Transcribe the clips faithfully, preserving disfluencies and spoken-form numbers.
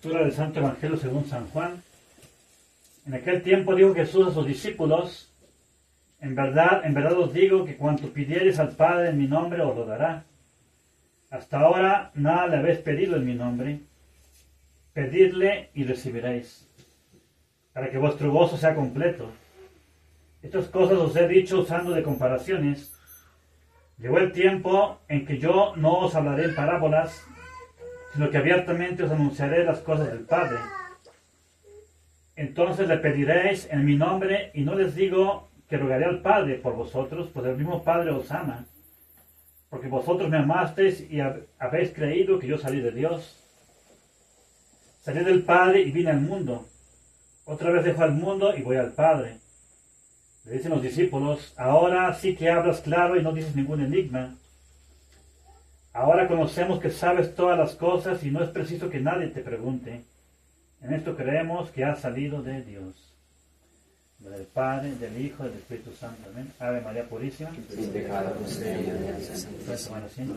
Lectura del Santo Evangelio según San Juan. En aquel tiempo dijo Jesús a sus discípulos: En verdad, en verdad os digo que cuanto pidiereis al Padre en mi nombre os lo dará. Hasta ahora nada le habéis pedido en mi nombre. Pedidle y recibiréis, para que vuestro gozo sea completo. Estas cosas os he dicho usando de comparaciones. Llegó el tiempo en que yo no os hablaré en parábolas, sino que abiertamente os anunciaré las cosas del Padre. Entonces le pediréis en mi nombre, y no les digo que rogaré al Padre por vosotros, pues el mismo Padre os ama, porque vosotros me amasteis y habéis creído que yo salí de Dios. Salí del Padre y vine al mundo. Otra vez dejo al mundo y voy al Padre. Le dicen los discípulos: ahora sí que hablas claro y no dices ningún enigma. Ahora conocemos que sabes todas las cosas y no es preciso que nadie te pregunte. En esto creemos que has salido de Dios. Del Padre, del Hijo y del Espíritu Santo. Amén. Ave María Purísima. Sin pecado concebida. Bueno, siento.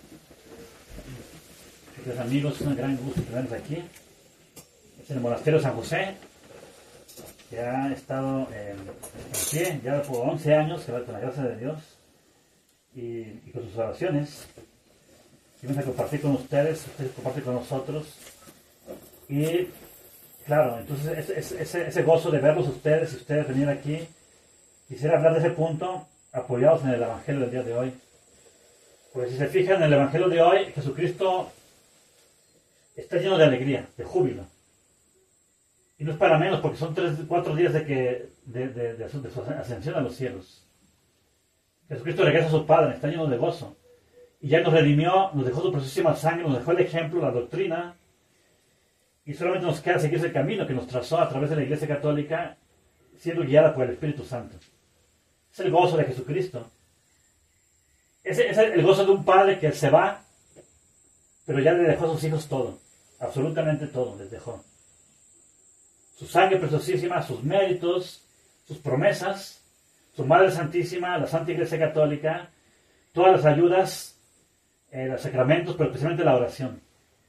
Queridos amigos, es un gran gusto tenerlos aquí. Es el monasterio San José, que ha estado eh, en pie ya por once años, que va con la gracia de Dios y, y con sus oraciones. Y vamos a compartir con ustedes, ustedes comparten con nosotros. Y claro, entonces ese, ese, ese gozo de verlos ustedes y ustedes venir aquí, quisiera hablar de ese punto apoyados en el Evangelio del día de hoy. Porque si se fijan en el Evangelio de hoy, Jesucristo está lleno de alegría, de júbilo. Y no es para menos, porque son tres, cuatro días de, que, de, de, de, su, de su ascensión a los cielos. Jesucristo regresa a su Padre, está lleno de gozo. Y ya nos redimió, nos dejó su preciosísima sangre, nos dejó el ejemplo, la doctrina. Y solamente nos queda seguir ese camino que nos trazó a través de la Iglesia Católica, siendo guiada por el Espíritu Santo. Es el gozo de Jesucristo. Es, es el gozo de un padre que se va, pero ya le dejó a sus hijos todo. Absolutamente todo les dejó. Su sangre preciosísima, sus méritos, sus promesas, su Madre Santísima, la Santa Iglesia Católica, todas las ayudas, eh, los sacramentos, pero especialmente la oración.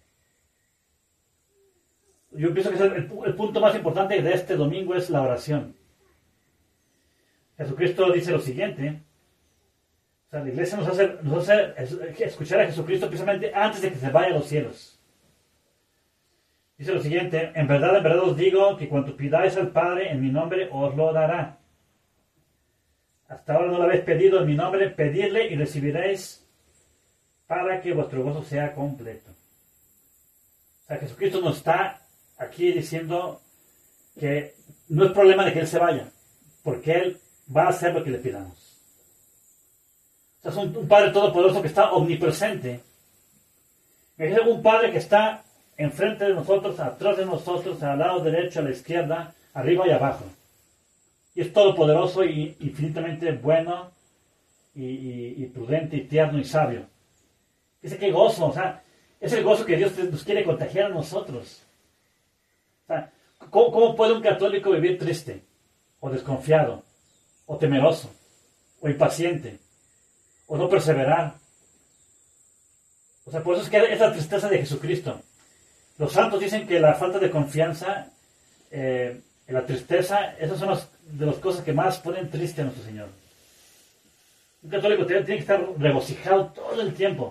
Yo pienso que es el, el, el punto más importante de este domingo es la oración. Jesucristo dice lo siguiente. O sea, la Iglesia nos hace, nos hace escuchar a Jesucristo precisamente antes de que se vaya a los cielos. Dice lo siguiente: en verdad, en verdad os digo que cuanto pidáis al Padre en mi nombre os lo dará. Hasta ahora no lo habéis pedido en mi nombre, pedidle y recibiréis, para que vuestro gozo sea completo. O sea, Jesucristo nos está aquí diciendo que no es problema de que Él se vaya, porque Él va a hacer lo que le pidamos. O sea, es un, un Padre todopoderoso que está omnipresente. Es un Padre que está enfrente de nosotros, atrás de nosotros, al lado derecho, a la izquierda, arriba y abajo. Y es todopoderoso y infinitamente bueno y, y, y prudente y tierno y sabio. Dice que gozo, o sea, es el gozo que Dios nos quiere contagiar a nosotros. O sea, ¿cómo, cómo puede un católico vivir triste, o desconfiado, o temeroso, o impaciente, o no perseverar? O sea, por eso es que es la tristeza de Jesucristo. Los santos dicen que la falta de confianza, eh, la tristeza, esas son las, de las cosas que más ponen triste a nuestro Señor. Un católico tiene, tiene que estar regocijado todo el tiempo.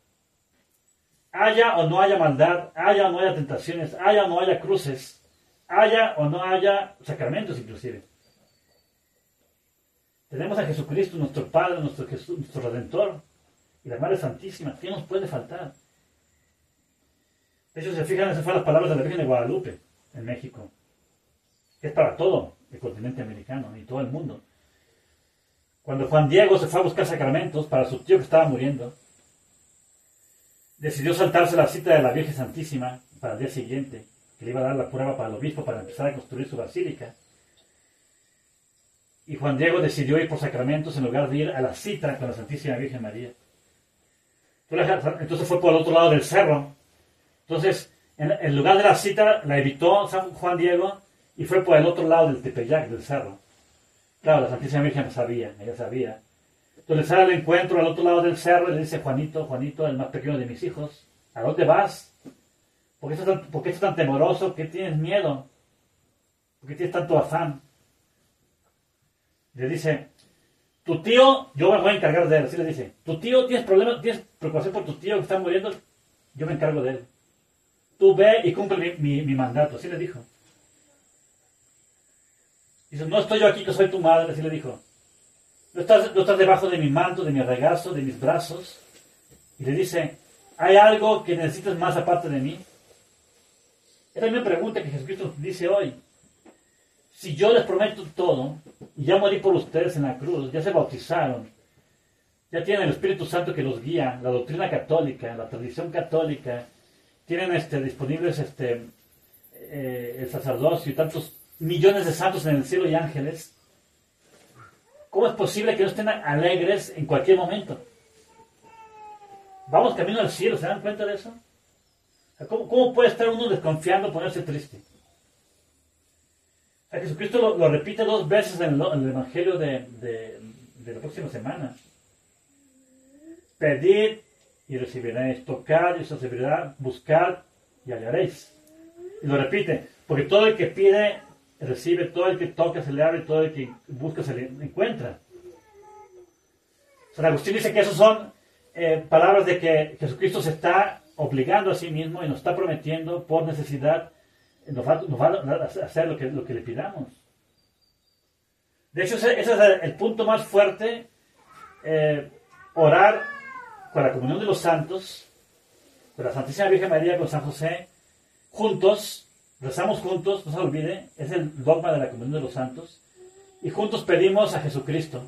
Haya o no haya maldad, haya o no haya tentaciones, haya o no haya cruces, haya o no haya sacramentos inclusive. Tenemos a Jesucristo, nuestro Padre, nuestro, Jesús, nuestro Redentor, y la Madre Santísima. ¿Qué nos puede faltar? De hecho, se fijan, esas fueron las palabras de la Virgen de Guadalupe, en México. Es para todo el continente americano y todo el mundo. Cuando Juan Diego se fue a buscar sacramentos para su tío que estaba muriendo, decidió saltarse la cita de la Virgen Santísima para el día siguiente, que le iba a dar la prueba para el obispo para empezar a construir su basílica. Y Juan Diego decidió ir por sacramentos en lugar de ir a la cita con la Santísima Virgen María. Entonces fue por el otro lado del cerro. Entonces, en, en lugar de la cita, la evitó San Juan Diego y fue por el otro lado del Tepeyac, del cerro. Claro, la Santísima Virgen sabía, ella sabía. Entonces sale al encuentro al otro lado del cerro y le dice: Juanito, Juanito, el más pequeño de mis hijos, ¿a dónde vas? ¿Por qué estás tan, por qué estás tan temeroso? ¿Por qué tienes miedo? ¿Por qué tienes tanto afán? Le dice, tu tío, yo me voy a encargar de él. Así le dice, tu tío, tienes problemas, tienes preocupación por tu tío que está muriendo, yo me encargo de él. Tú ve y cumple mi, mi, mi mandato. Así le dijo. Dice, no estoy yo aquí que soy tu madre. Así le dijo. No estás, no estás debajo de mi manto, de mi regazo, de mis brazos. Y le dice, ¿hay algo que necesites más aparte de mí? Esa es mi pregunta que Jesucristo dice hoy. Si yo les prometo todo, y ya morí por ustedes en la cruz, ya se bautizaron, ya tienen el Espíritu Santo que los guía, la doctrina católica, la tradición católica, tienen este, disponibles este, eh, el sacerdocio y tantos millones de santos en el cielo y ángeles, ¿cómo es posible que no estén alegres en cualquier momento? Vamos camino al cielo, ¿se dan cuenta de eso? ¿Cómo, cómo puede estar uno desconfiando, ponerse triste? O sea, Jesucristo lo, lo repite dos veces en el, en el Evangelio de, de, de la próxima semana. Pedid y recibiréis, tocad y os recibirá, buscad y hallaréis. Y lo repite, porque todo el que pide, recibe, todo el que toca se le abre, todo el que busca se le encuentra. San Agustín dice que esas son eh, palabras de que Jesucristo se está obligando a sí mismo y nos está prometiendo por necesidad, nos va, nos va a hacer lo que, lo que le pidamos. De hecho, ese, ese es el punto más fuerte, eh, orar con la comunión de los santos, con la Santísima Virgen María, con San José, juntos, rezamos juntos, no se olvide, es el dogma de la comunión de los santos, y juntos pedimos a Jesucristo.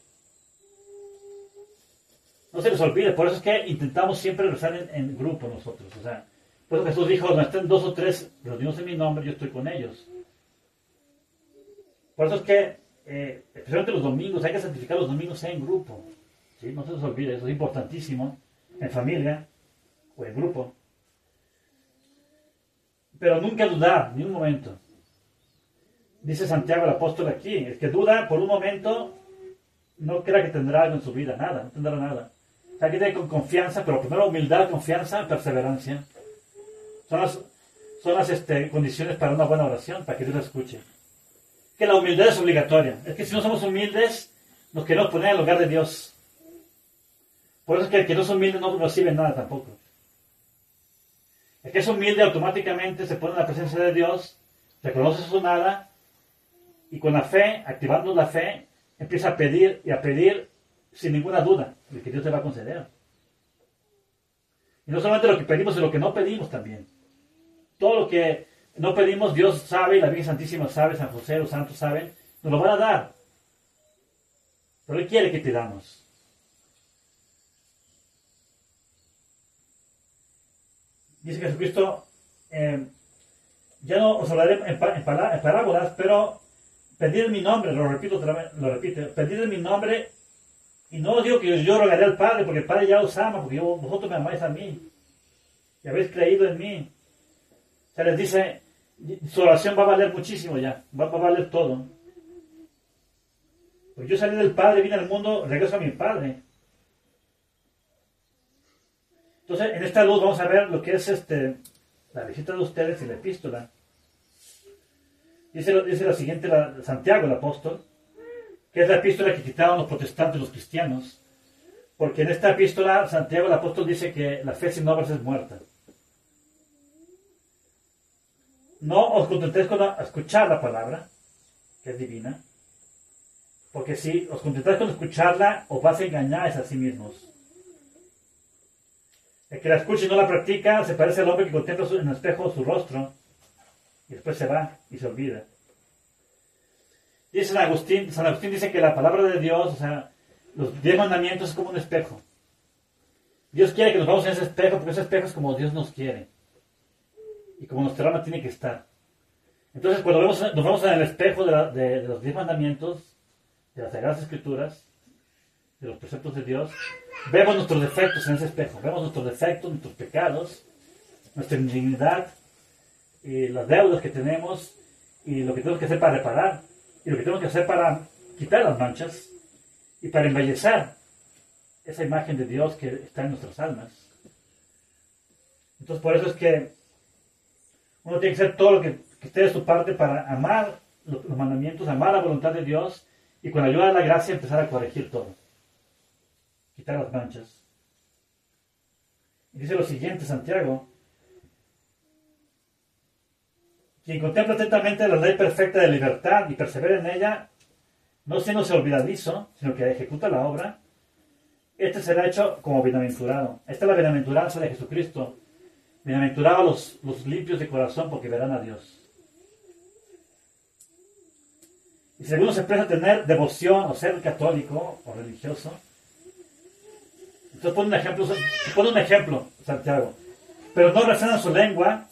No se les olvide, por eso es que intentamos siempre rezar en, en grupo nosotros. O sea, por eso Jesús dijo, no estén dos o tres reunidos en mi nombre, yo estoy con ellos. Por eso es que, eh, especialmente los domingos, hay que santificar los domingos en grupo. ¿Sí? No se les olvide, eso es importantísimo, en familia o en grupo. Pero nunca dudar, ni un momento. Dice Santiago el apóstol aquí, el que duda por un momento, no crea que tendrá algo en su vida, nada, no tendrá nada. O sea, que tiene con confianza, pero primero humildad, confianza, perseverancia. Son las, son las este, condiciones para una buena oración, para que Dios la escuche. Que la humildad es obligatoria. Es que si no somos humildes, nos queremos poner en el lugar de Dios. Por eso es que el que no es humilde no recibe nada tampoco. El que es humilde automáticamente se pone en la presencia de Dios, reconoce su nada, y con la fe, activando la fe, empieza a pedir y a pedir sin ninguna duda de que Dios te va a conceder. Y no solamente lo que pedimos, sino lo que no pedimos también. Todo lo que no pedimos, Dios sabe, la Virgen Santísima sabe, San José, los santos saben, nos lo van a dar. Pero Él quiere que pidamos. Dice Jesucristo, eh, ya no os hablaré en, en, en parábolas, pero pedid en mi nombre, lo repito otra vez, lo repite, pedid en mi nombre, y no os digo que yo rogaré al Padre, porque el Padre ya os ama, porque yo, vosotros me amáis a mí, y habéis creído en mí. O sea, les dice, su oración va a valer muchísimo ya, va, va a valer todo. Porque yo salí del Padre, vine al mundo, regreso a mi Padre. Entonces, en esta luz vamos a ver lo que es este, la visita de ustedes y la epístola. Dice, dice la siguiente, la, Santiago, el apóstol, que es la epístola que quitaron los protestantes, los cristianos. Porque en esta epístola, Santiago, el apóstol, dice que la fe sin obras es muerta. No os contentéis con escuchar la palabra, que es divina, porque si os contentáis con escucharla, os vas a engañar a sí mismos. El que la escucha y no la practica se parece al hombre que contempla en el espejo su rostro y después se va y se olvida. Dice San Agustín, San Agustín dice que la palabra de Dios, o sea, los diez mandamientos es como un espejo. Dios quiere que nos vamos en ese espejo, porque ese espejo es como Dios nos quiere y como nuestra alma tiene que estar. Entonces, cuando vemos, nos vamos en el espejo de, la, de, de los diez mandamientos, de las Sagradas Escrituras, de los preceptos de Dios, vemos nuestros defectos en ese espejo, vemos nuestros defectos, nuestros pecados, nuestra indignidad, y las deudas que tenemos, y lo que tenemos que hacer para reparar, y lo que tenemos que hacer para quitar las manchas, y para embellecer esa imagen de Dios que está en nuestras almas. Entonces, por eso es que Uno tiene que hacer todo lo que, que esté de su parte para amar los, los mandamientos, amar la voluntad de Dios y con la ayuda de la gracia empezar a corregir todo. Quitar las manchas. Y dice lo siguiente, Santiago. Quien contempla atentamente la ley perfecta de libertad y persevera en ella, no siéndose olvidadizo, sino que ejecuta la obra, este será hecho como bienaventurado. Esta es la bienaventuranza de Jesucristo. Bienaventurados los, los limpios de corazón, porque verán a Dios. Y si alguno se presta a tener devoción o ser católico o religioso, entonces pone un ejemplo, pone un ejemplo, Santiago. Pero no refrenan su lengua,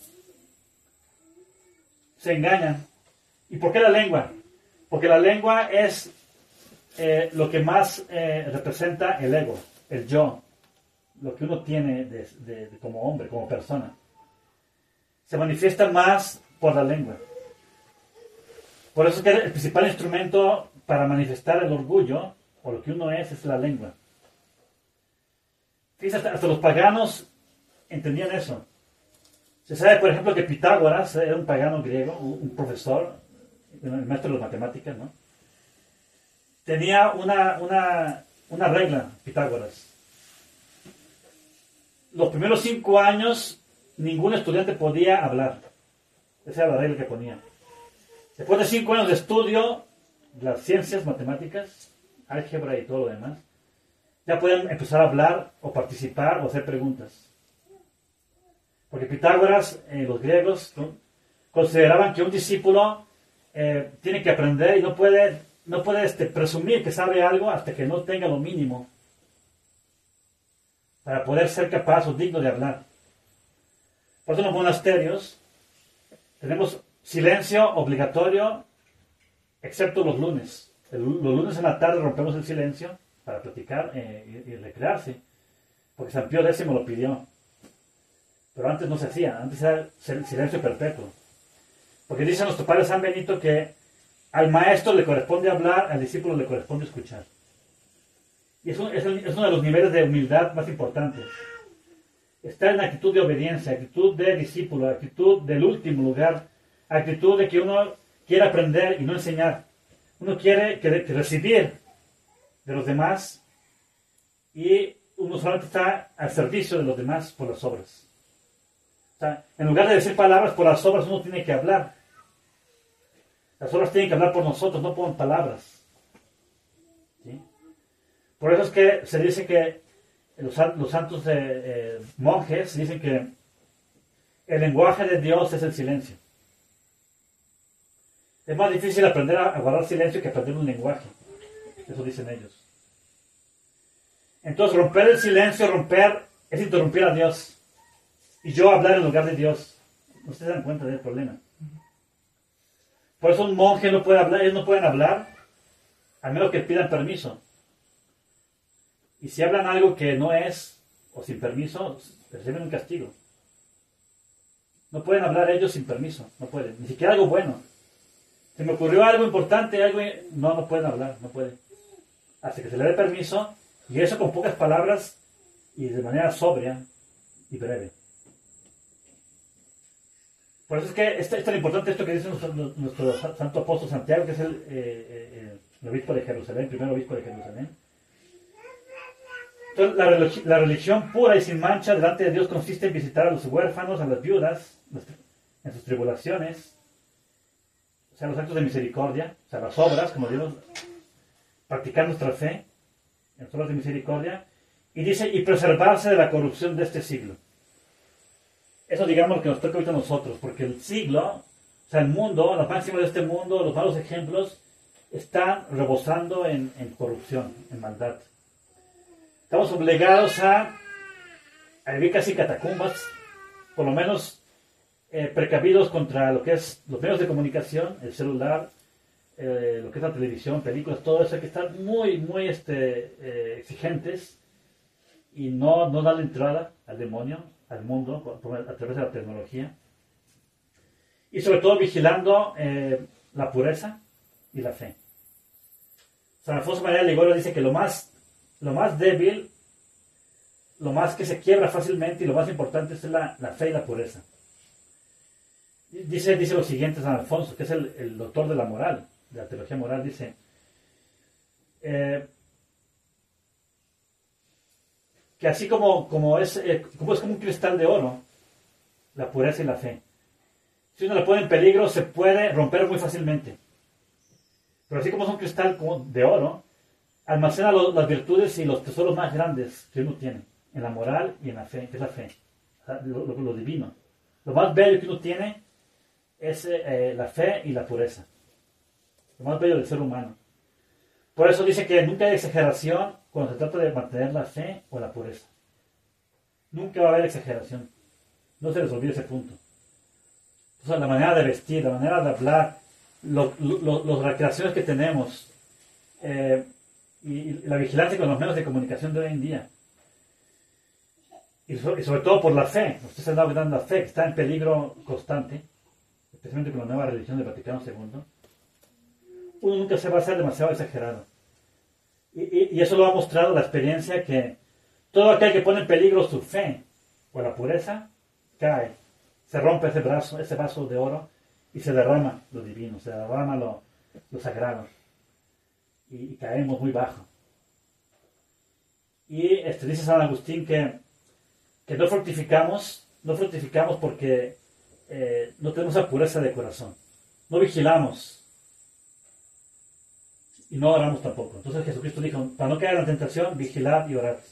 se engañan. ¿Y por qué la lengua? Porque la lengua es eh, lo que más eh, representa el ego, el yo, lo que uno tiene de, de, de como hombre, como persona. Se manifiesta más por la lengua. Por eso es que el principal instrumento para manifestar el orgullo, o lo que uno es, es la lengua. Fíjate, hasta los paganos entendían eso. Se sabe, por ejemplo, que Pitágoras era un pagano griego, un profesor, el maestro de las matemáticas, ¿no? Tenía una, una, una regla, Pitágoras. Los primeros cinco años, ningún estudiante podía hablar. Esa era la regla que ponía. Después de cinco años de estudio, las ciencias matemáticas, álgebra y todo lo demás, ya podían empezar a hablar o participar o hacer preguntas. Porque Pitágoras, eh, los griegos, ¿no?, consideraban que un discípulo eh, tiene que aprender y no puede, no puede este, presumir que sabe algo hasta que no tenga lo mínimo para poder ser capaz o digno de hablar. Por eso en los monasterios tenemos silencio obligatorio, excepto los lunes. El, los lunes en la tarde rompemos el silencio para platicar eh, y, y recrearse, porque San Pío X lo pidió. Pero antes no se hacía, antes era silencio perpetuo. Porque dice nuestro Padre San Benito que al maestro le corresponde hablar, al discípulo le corresponde escuchar. Y es, un, es, el, es uno de los niveles de humildad más importantes. Estar en actitud de obediencia, actitud de discípulo, actitud del último lugar, actitud de que uno quiere aprender y no enseñar. Uno quiere que, que recibir de los demás y uno solamente está al servicio de los demás por las obras. O sea, en lugar de decir palabras, por las obras uno tiene que hablar. Las obras tienen que hablar por nosotros, no por palabras. ¿Sí? Por eso es que se dice que los, los santos eh, eh, monjes dicen que el lenguaje de Dios es el silencio. Es más difícil aprender a, a guardar silencio que aprender un lenguaje. Eso dicen ellos. Entonces, romper el silencio, romper, es interrumpir a Dios. Y yo hablar en lugar de Dios. Ustedes se dan cuenta del problema. Por eso un monje no puede hablar, ellos no pueden hablar, a menos que pidan permiso. Y si hablan algo que no es, o sin permiso, reciben un castigo. No pueden hablar ellos sin permiso, no pueden. Ni siquiera algo bueno. Se me ocurrió algo importante, algo... No, no pueden hablar, no pueden. Hasta que se le dé permiso, y eso con pocas palabras, y de manera sobria y breve. Por eso es que es, es tan importante esto que dice nuestro, nuestro santo apóstol Santiago, que es el, eh, eh, el obispo de Jerusalén, el primer obispo de Jerusalén. Entonces, la, la religión pura y sin mancha delante de Dios consiste en visitar a los huérfanos, a las viudas, en sus tribulaciones, o sea, los actos de misericordia, o sea, las obras, como Dios, practicar nuestra fe, en las obras de misericordia, y dice, y preservarse de la corrupción de este siglo. Eso digamos lo que nos toca ahorita a nosotros, porque el siglo, o sea, el mundo, las máximas de este mundo, los malos ejemplos, están rebosando en, en corrupción, en maldad. Estamos obligados a, a vivir casi catacumbas, por lo menos eh, precavidos contra lo que es los medios de comunicación, el celular, eh, lo que es la televisión, películas, todo eso, hay que estar muy, muy este, eh, exigentes y no, no darle entrada al demonio, al mundo, a través de la tecnología. Y sobre todo vigilando eh, la pureza y la fe. San Alfonso María de Ligorio dice que lo más, lo más débil, lo más que se quiebra fácilmente y lo más importante es la, la fe y la pureza. dice, dice lo siguiente San Alfonso, que es el, el doctor de la moral, de la teología moral, dice, eh, que así como, como, es, eh, como es como un cristal de oro, la pureza y la fe. Si uno la pone en peligro, se puede romper muy fácilmente. Pero así como es un cristal como de oro, almacena lo, las virtudes y los tesoros más grandes que uno tiene, en la moral y en la fe, que es la fe, lo, lo, lo divino. Lo más bello que uno tiene es eh, la fe y la pureza. Lo más bello del ser humano. Por eso dice que nunca hay exageración cuando se trata de mantener la fe o la pureza. Nunca va a haber exageración. No se les olvide ese punto. O sea, la manera de vestir, la manera de hablar, lo, lo, lo, las recreaciones que tenemos, eh, y, y la vigilancia con los medios de comunicación de hoy en día. Y, so, y sobre todo por la fe. Ustedes se han dado cuenta, la fe que está en peligro constante, especialmente con la nueva religión del Vaticano segundo. Uno nunca se va a hacer demasiado exagerado. Y, y, y eso lo ha mostrado la experiencia que todo aquel que pone en peligro su fe o la pureza, cae. Se rompe ese brazo, ese vaso de oro y se derrama lo divino, se derrama lo, lo sagrado. Y, y caemos muy bajo. Y este, dice San Agustín que, que no fructificamos, no fructificamos porque eh, no tenemos la pureza de corazón. No vigilamos. Y no oramos tampoco. Entonces Jesucristo dijo, para no caer en la tentación, vigilad y orad.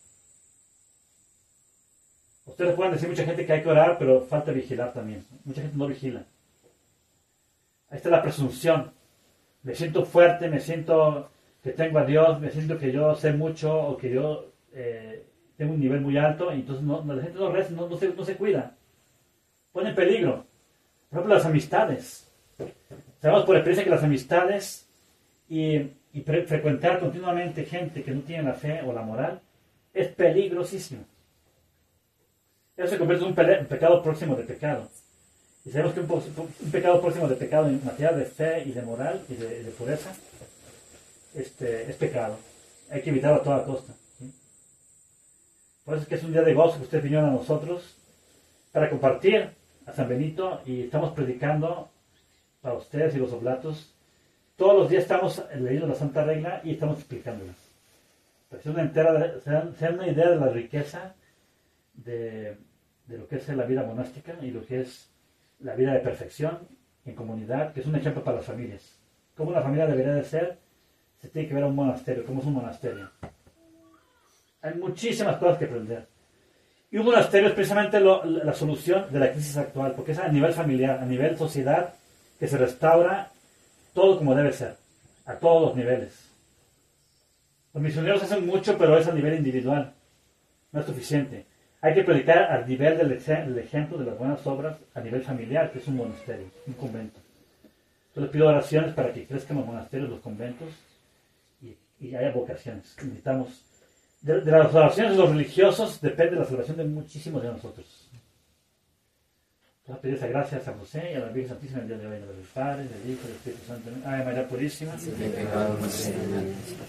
Ustedes pueden decir mucha gente que hay que orar, pero falta vigilar también. Mucha gente no vigila. Ahí está la presunción. Me siento fuerte, me siento que tengo a Dios, me siento que yo sé mucho o que yo eh, tengo un nivel muy alto, y entonces no, la gente no reza, no, no, se, no se cuida. Pone en peligro. Por ejemplo, las amistades. Sabemos por experiencia que las amistades y, y pre- frecuentar continuamente gente que no tiene la fe o la moral es peligrosísimo. Eso se convierte en un, pe- un pecado próximo de pecado. Y sabemos que un, po- un pecado próximo de pecado en materia de fe y de moral y de, de pureza este, es pecado. Hay que evitarlo a toda costa. ¿Sí? Por eso es que es un día de gozo que ustedes vinieron a nosotros para compartir a San Benito, y estamos predicando para ustedes y los oblatos. Todos los días estamos leyendo la Santa Regla y estamos explicándola. Para que se, una entera, se dan, se dan una idea de la riqueza de, de lo que es la vida monástica y lo que es la vida de perfección en comunidad, que es un ejemplo para las familias. Cómo una familia debería de ser, se tiene que ver a un monasterio, cómo es un monasterio. Hay muchísimas cosas que aprender. Y un monasterio es precisamente lo, la solución de la crisis actual, porque es a nivel familiar, a nivel sociedad, que se restaura todo como debe ser, a todos los niveles. Los misioneros hacen mucho, pero es a nivel individual. No es suficiente. Hay que predicar al nivel del, del ejemplo de las buenas obras a nivel familiar, que es un monasterio, un convento. Entonces pido oraciones para que crezcan los monasterios, los conventos, y, y haya vocaciones. Necesitamos, de, de las oraciones de los religiosos depende la salvación de muchísimos de nosotros. Entonces pedir esa gracia a San José y a la Virgen Santísima el día de hoy, en el nombre del Padre, del Hijo y del Espíritu Santo. Ave María Purísima. Sin pecado concédenos.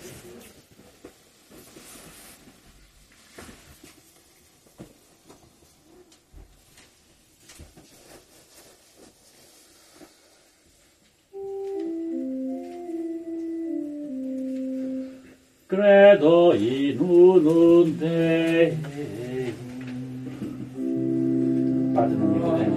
Credo in unum Deum. Padre, non mi